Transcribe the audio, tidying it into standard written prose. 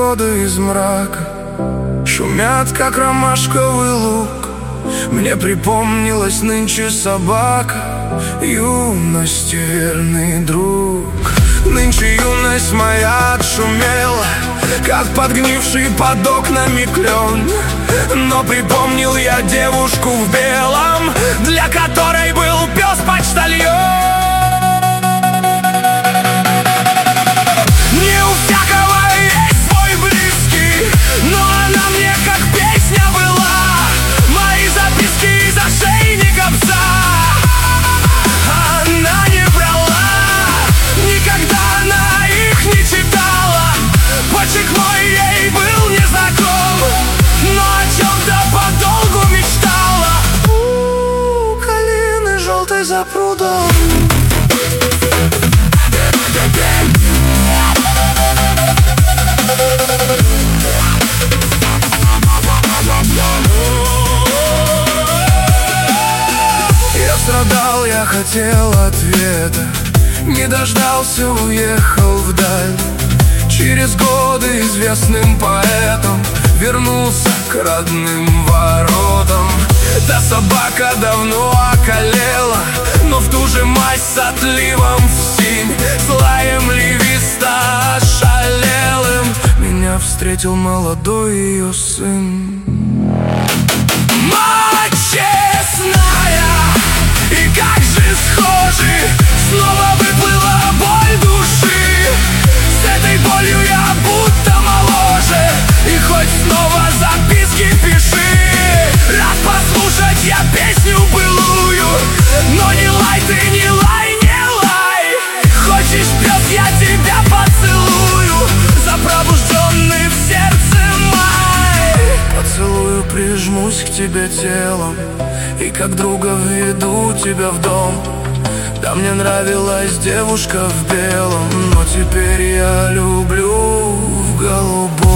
годы из мрака шумят, как ромашковый лук. Мне припомнилась нынче собака, юности верный друг. Нынче юность моя отшумела, как подгнивший под окнами клен. Но припомнил я девушку в белом, для которой был пес-почтальон. Не у всякого есть свой близкий, но она мне как песня была. Мои записки из ошейника пса она не брала, никогда она их не читала. Почек мой ей был незнаком, но о чем-то подолгу мечтала. У калины желтой за прудом. Я страдал, я хотел ответа, не дождался, уехал вдаль. Через годы известным поэтом вернулся к родным воротам. Та собака давно околела, но в ту же мазь с отливом в синь, злаем левиста ошалелым, меня встретил молодой ее сын. Мать честная, и как же схожи, снова выплыла боль души. С этой болью я будто моложе, и хоть снова записки пиши. Рад послушать я песню былую, но не лай ты, не лай, не лай. Хочешь, пес, я тебя поцелую за пробужденный в сердце май. Поцелую, прижмусь к тебе телом, и как друга введу тебя в дом. Да, мне нравилась девушка в белом, но теперь я люблю в голубом.